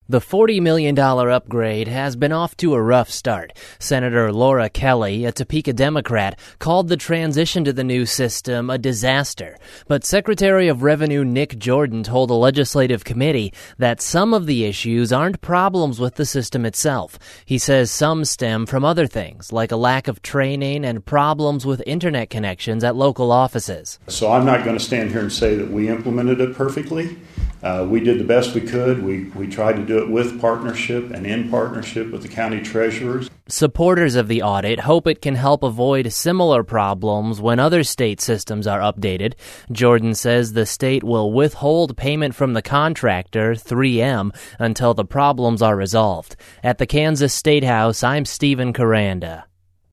The $40 million upgrade has been off to a rough start. Senator Laura Kelly, a Topeka Democrat, called the transition to the new system a disaster. But Secretary of Revenue Nick Jordan told a legislative committee that some of the issues aren't problems with the system itself. He says some stem from other things, like a lack of training and problems with internet connections at local offices. So I'm not going to stand here and say that we implemented it perfectly. We did the best we could. We tried to do it with partnership and in partnership with the county treasurers. Supporters of the audit hope it can help avoid similar problems when other state systems are updated. Jordan says the state will withhold payment from the contractor, 3M, until the problems are resolved. At the Kansas State House, I'm Stephen Caranda.